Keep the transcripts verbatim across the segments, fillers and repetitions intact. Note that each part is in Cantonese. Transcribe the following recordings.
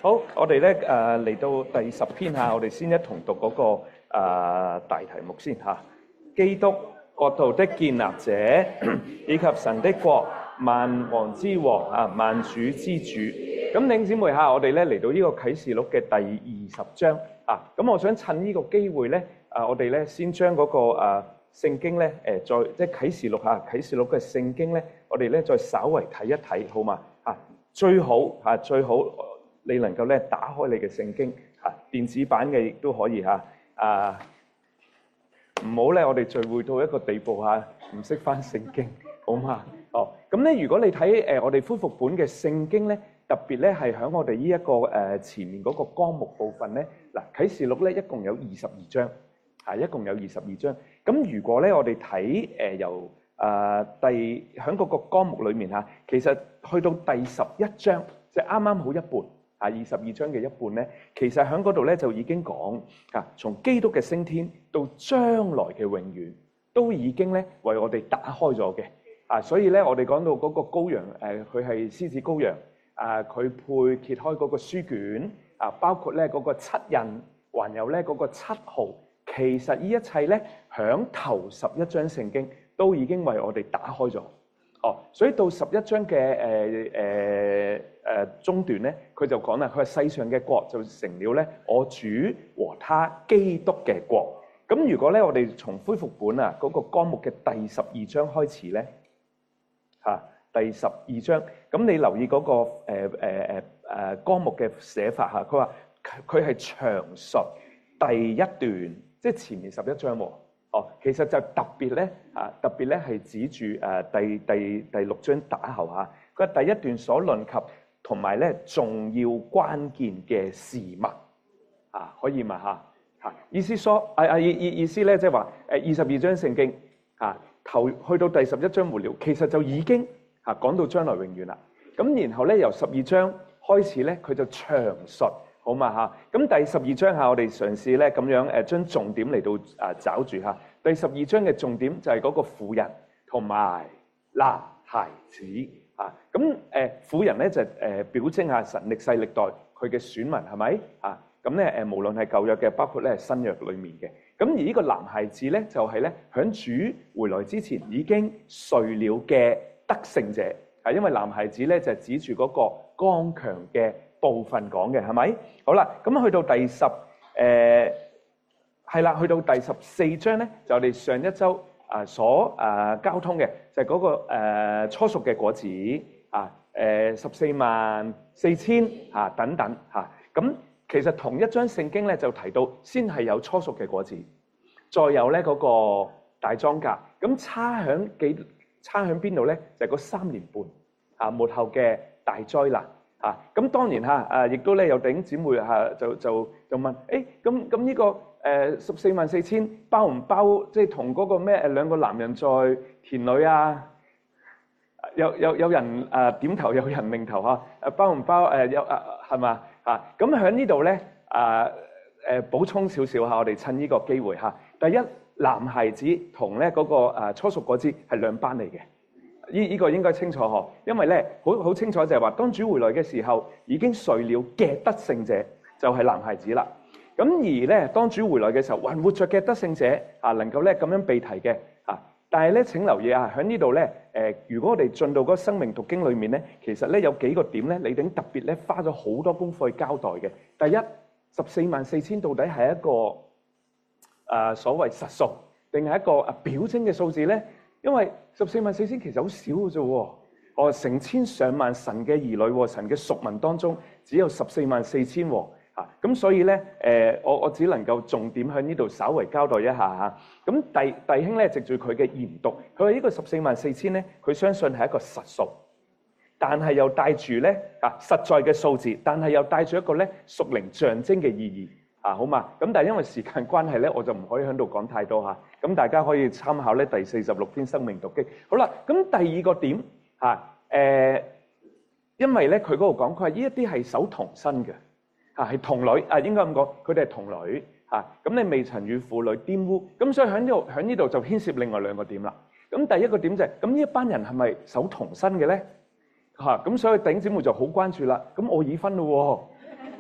好，我哋咧誒嚟到第十篇嚇，我哋先一同讀嗰、那個、呃、大題目先嚇。基督國度的建立者，以及神的國，萬王之王啊，萬主之主。咁弟兄姊妹嚇，我哋咧嚟到呢個啟示錄嘅第二十章啊。咁我想趁呢個機會咧，啊，我哋咧先將嗰、那個誒聖經咧誒再即係啟示錄嚇，啟示錄嘅聖經咧，我哋咧再稍為睇一睇，好嘛？啊，最好嚇，最好。你能夠咧打開你嘅聖經嚇，電子版嘅亦都可以嚇。啊，唔好咧，我哋聚會到一個地步嚇，唔識翻聖經，好嘛？哦，咁咧，如果你睇誒我哋恢復本嘅聖經咧，特別咧係喺我哋呢一個誒前面嗰個綱目部分咧，嗱啟示錄咧一共有二十二章，嚇一共有二十二章。咁如果咧我哋睇誒由誒第喺嗰個綱目裏面嚇，其實去到第十一章，即係啱啱好一半。啊，二十二章嘅一半咧，其實喺嗰度咧就已經講啊，從基督嘅升天到將來嘅永遠，都已經咧為我哋打開咗嘅。啊，所以咧我哋講到嗰個羔羊，誒佢係獅子羔羊，啊佢配揭開嗰個書卷，啊包括咧嗰個七印，還有咧嗰個七號，其實呢一切咧響頭十一章聖經都已經為我哋打開咗。哦，所以到十一章嘅誒誒誒中段咧，佢就講啦，佢話世上嘅國就成了咧我主和他基督嘅國。咁如果咧我哋從恢復本啊嗰個綱目嘅第十二章開始咧，嚇第十二章，咁你留意嗰個誒誒誒誒綱目嘅寫法嚇，佢話佢係詳述第一段，即係前面十一章喎。哦，其實就特別咧，啊特別咧係指住誒第第第六章打後嚇，佢話第一段所論及同埋咧重要關鍵嘅事物，啊可以問下嚇，意思說啊啊意意意思咧即係話誒二十二章聖經啊頭去到第十一章末了，其實就已經嚇講到將來永遠啦。咁然後咧由十二章開始咧，佢就詳述。好嘛嚇，咁第十二章下我哋嘗試咧咁樣誒將重點嚟到啊找住嚇。第十二章嘅重點就係嗰個婦人同埋男孩子啊。咁誒婦人咧就誒表徵下神歷世歷代佢嘅選民係咪啊？咁咧誒無論係舊約嘅，包括咧新約裡面嘅。咁而呢個男孩子咧就係咧響主回來之前已經睡了嘅得勝者啊，因為男孩子咧就係指住嗰個剛強嘅部分講嘅係咪？好啦，咁去到第十誒係啦，去到第十四章咧，就我哋上一周啊所啊交通嘅就係嗰個誒初熟嘅果子啊，誒十四萬四千嚇等等嚇。咁其實同一章聖經咧就提到先係有初熟嘅果子，再有咧嗰個大莊稼。咁差響幾差響邊度咧？就係嗰三年半啊末後嘅大災難。啊，咁當然嚇，誒亦都咧有弟兄姊妹嚇就就就問，誒咁咁呢個誒十四萬四千包唔包即係同嗰個咩誒兩個男人在田裏啊？有有有人誒點頭，有人擰頭嚇，誒包唔包誒有誒係嘛嚇？咁喺呢度咧誒誒補充少少嚇，我哋趁呢個機會嚇。第一，男孩子同咧嗰個誒初熟果子係兩班嚟嘅。呢呢個應該清楚嗬，因為咧好好清楚就係話，當主回來嘅時候，已經睡了嘅得勝者就係男孩子啦。咁而咧，當主回來嘅時候，還活着嘅得勝者啊，能夠咧咁樣被提嘅啊。但係咧請留意啊，喺呢度咧誒，如果我哋進到嗰個生命讀經裏面咧，其實咧有幾個點咧，你哋特別咧花咗好多功夫去交代嘅。第一，十四萬四千到底係一個誒、呃、所謂實數，定係一個誒表徵嘅數字咧？因為十四萬四千其實好少嘅啫喎，哦成千上萬神嘅兒女，神嘅屬民當中只有十四萬四千喎，嚇咁所以咧誒，我我只能夠重點喺呢度稍微交代一下嚇。咁弟弟兄咧藉住佢嘅研讀，佢話呢個十四萬四千咧，佢相信係一個實數，但係又帶住咧啊實在嘅數字，但係又帶住一個咧屬靈象徵嘅意義。啊，好嘛，咁但係因為時間關係咧，我就唔可以喺度講太多嚇。咁大家可以參考咧第四十六篇生命讀經。好啦，咁第二個點嚇誒，因為咧佢嗰度講，佢話呢一啲係守童身嘅嚇，係童女啊，應該咁講，佢哋係童女嚇。咁你未曾與婦女玷污，咁所以喺呢度喺呢度就牽涉另外兩個點啦。咁第一個點就係咁呢一班人係咪守童身嘅咧嚇？咁所以弟兄姊妹就好關注啦。咁我已婚咯喎。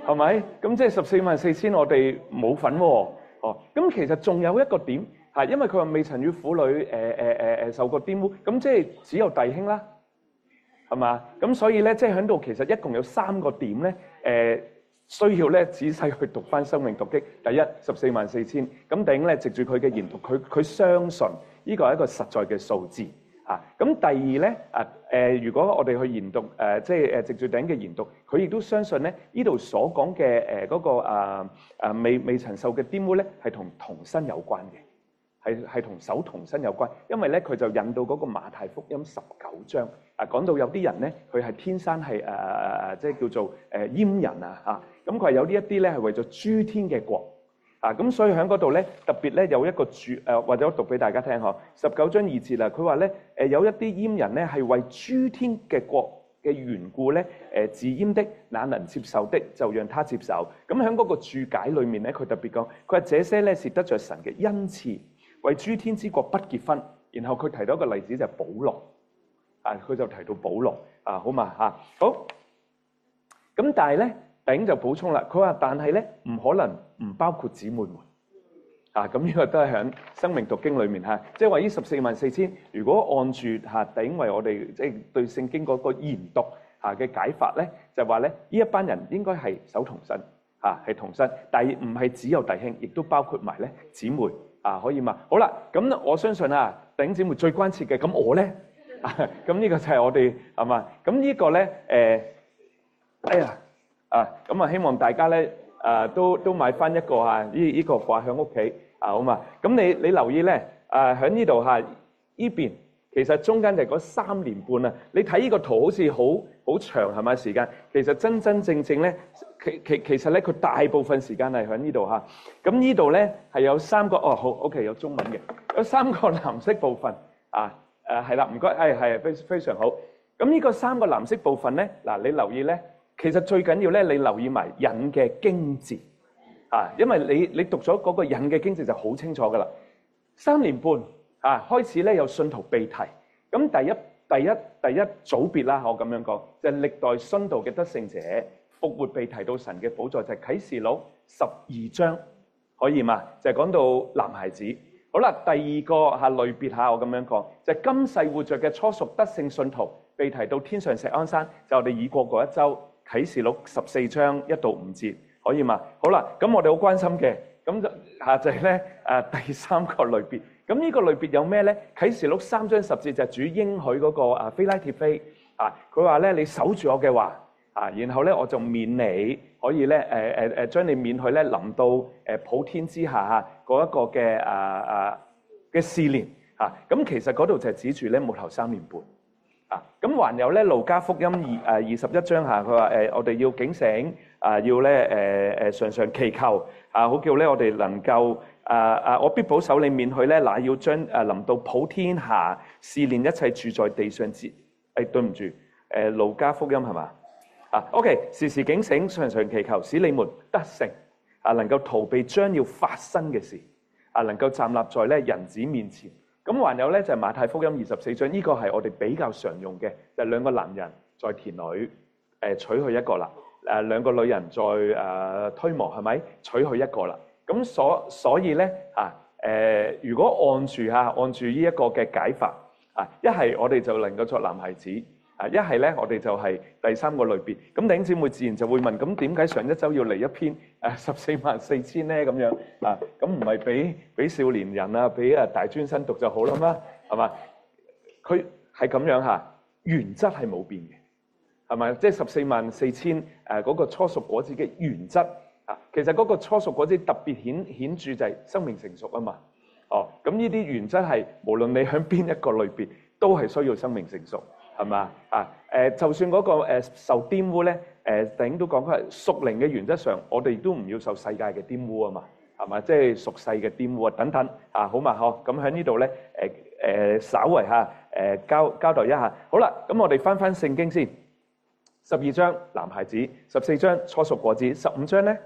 係咪？咁即係十四萬四千，我哋冇份喎。哦，咁其實仲有一個點係，因為佢話未曾與婦女誒誒誒誒受過玷污，咁即係只有弟兄啦，係嘛？咁所以咧，即係喺度其實一共有三個點咧，誒、呃、需要咧仔細去讀翻生命讀經。第一，十四萬四千，咁弟兄咧藉住佢嘅研讀，佢佢相信呢個係一個實在嘅數字。啊，咁第二咧，啊誒、呃，如果我哋去研讀誒、呃，即係誒藉住頂嘅研讀，佢亦都相信咧，呢度所講嘅誒嗰個啊啊未未曾受嘅玷污咧，係同童身有關嘅，係係同守童身有關，因為咧佢就引到嗰個馬太福音十九章啊，講到有啲人咧，佢係天生係誒誒誒，即係叫做誒閹人啊嚇，咁佢係有呢一啲咧係為咗諸天嘅國。啊，咁所以喺嗰度咧，特別咧有一個注誒，或者我讀俾大家聽嗬。十九章二節啦，佢話咧誒有一啲閹人咧係為諸天嘅國嘅緣故咧誒自閹的，那能接受的就讓他接受。咁喺嗰個注解裏面咧，佢特別講，佢話這些咧是得着神嘅恩賜，為諸天之國不結婚。然後佢提到一個例子就係保羅，啊，佢就提到保羅啊，好嘛嚇，好。咁但係咧。頂就補充啦，佢話但係咧唔可能唔包括姊妹們啊，咁呢個都係喺生命讀經裏面嚇，即係話呢十四萬四千，如果按住嚇頂為我哋即係對聖經嗰個研讀嚇嘅解法咧，就話咧呢一班人應該係守童身嚇，係童身，但係唔係只有弟兄，亦都包括埋咧姊妹啊，可以嘛？好啦，咁我相信啊，弟兄姊妹最關切嘅，咁我咧啊，咁呢個就係我哋係嘛？咁呢個咧誒，哎呀〜啊，咁啊，希望大家咧，啊，都都買翻一個啊，呢呢個掛喺屋企啊，好嘛？咁你你留意咧，啊，喺呢度嚇呢邊，其實中間就係嗰三年半啊。你睇呢個圖好似好好長係咪時間？其實真真正正咧，其其其實咧，佢大部分時間係喺呢度嚇。咁呢度咧係有三個，哦好 OK 有中文嘅，有三個藍色部分啊，誒係啦，唔該，係係非非常好。咁呢個三個藍色部分咧，嗱你留意咧。其實最緊要咧，你留意埋引嘅經節啊，因為你你讀咗嗰個引嘅經節就好清楚噶啦。三年半啊，開始咧有信徒被提，咁第一第一第一組別啦，我咁樣講就係、是、歷代殉道嘅得勝者復活被提到神嘅寶座，就係、是、啟示錄十二章，可以嘛？就係、是、講到男孩子。好啦，第二個嚇類別嚇，我咁樣講就係、是、今世活着嘅初熟得勝信徒被提到天上錫安山，就我哋已過嗰一週。啟示錄十四章一到五節，可以嘛？好啦，咁我哋好關心嘅，咁就下就係咧誒第三個類別。咁呢個類別有咩咧？啟示錄三章十節就係主應許嗰個啊非拉鐵非啊，佢話咧你守住我嘅話啊，然後咧我就免你可以咧誒誒誒將你免去咧臨到誒普天之下嚇嗰一個嘅啊啊嘅試煉啊。咁其實嗰度就係指住咧末後三年半。啊，咁還有咧路加福音二誒二十一章下，佢話誒我哋要警醒啊，要咧誒誒常常祈求啊，好叫咧我哋能夠啊啊，我必保守你免去咧，嗱要將誒臨到普天下試煉一切住在地上之誒，對唔住誒路加福音係嘛啊 ？OK， 時時警醒，常常祈求，使你們得勝啊，能夠逃避將要發生嘅事啊，能夠站立在咧人子面前。咁還有咧就係馬太福音二十四章，呢個係我哋比較常用嘅，就係兩個男人在田裏誒取去一個啦，誒兩個女人在誒推磨係咪取去一個啦？咁所所以咧啊誒，如果按住嚇按住呢一個嘅解法啊，一係我哋就能夠作男孩子啊，一係咧我哋就係第三個類別。咁弟兄姊妹自然就會問：咁點解上一週要嚟一篇誒十四萬四千咧？咁樣啊？咁唔係俾俾少年人啊，俾啊大專生讀就好啦嘛？係嘛？佢係咁樣嚇，原則係冇變嘅，係咪？即係十四萬四千誒嗰個初熟果子嘅原則啊。其實嗰個初熟果子特別顯顯著就係生命成熟啊嘛。哦，咁呢啲原則係無論你喺邊一個類別，都係需要生命成熟。係嘛啊？誒，就算嗰個誒受玷污咧，誒頂都講佢係屬靈嘅原則上，我哋都唔要受世界嘅玷污啊嘛，係嘛？即係屬世嘅玷污啊等等啊，好嘛？嗬，咁喺呢度咧，誒誒，稍為嚇誒交交代一下。好啦，咁我哋翻翻聖經先，十二章男孩子，十四章初熟果子，十五章咧，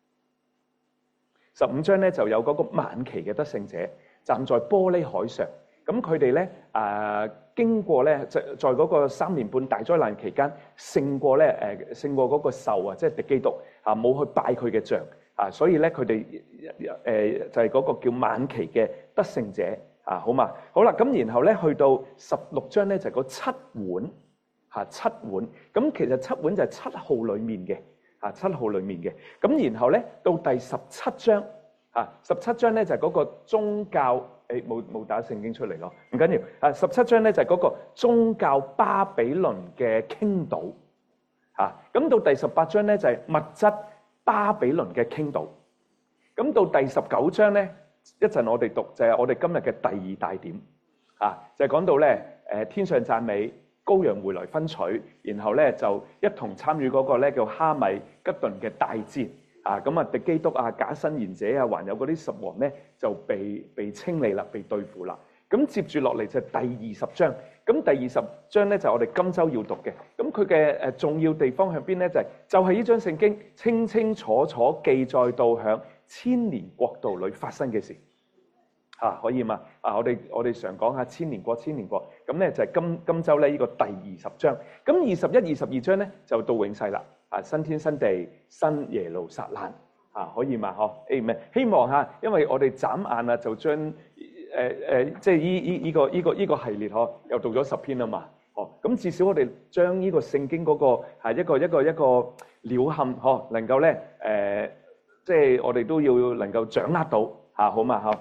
十五章咧就有嗰個晚期嘅得勝者站在玻璃海上，咁佢哋咧啊。 經過咧，在在嗰個三年半大災難期間，勝過咧誒勝過嗰個獸啊，即係敵基督啊，冇去拜佢嘅像啊，所以咧佢哋誒就係嗰個叫晚期嘅得勝者啊，好嘛？好啦，咁然後咧去到十六章咧就係嗰七碗嚇七碗，咁其實七碗就係七號裡面嘅嚇七號裡面嘅，咁然後咧到第十七章嚇十七章咧就係嗰個宗教。誒冇冇打聖經出嚟咯，唔緊要。啊，十七章咧就係嗰個宗教巴比倫嘅傾倒，嚇。咁到第十八章咧就係物質巴比倫嘅傾倒。咁到第十九章咧，一陣我哋讀就係我哋今日嘅第二大點，啊，就係講到咧誒天上讚美，羔羊回來分取，然後咧就一同參與嗰個咧叫哈米吉頓嘅大戰。啊，咁啊，敵基督啊，假申言者啊，還有嗰啲十王咧，就被被清理啦，被對付啦。咁接住落嚟就係第二十章。咁第二十章咧就係我哋今週要讀嘅。咁佢嘅誒重要地方喺邊咧？就係就係呢張聖經清清楚楚記載到響千年國度裏發生嘅事。嚇、啊，可以嘛？啊，我哋我哋常講下千年國，千年國。咁咧就係今今週咧呢個第二十章。咁二十一、二十二章咧就到永世啦。啊，新天新地，新耶路撒冷，啊，可以嘛？嗬，誒唔係，希望嚇，因為我哋眨眼啊，就將誒誒，即係依依依個依個依個系列嗬，又讀咗十篇啊嘛，哦，咁至少我哋將呢個聖經嗰個係一個一個一個鳥瞰，嗬，能夠咧誒，即係我哋都要能夠掌握到嚇，好嘛？嗬，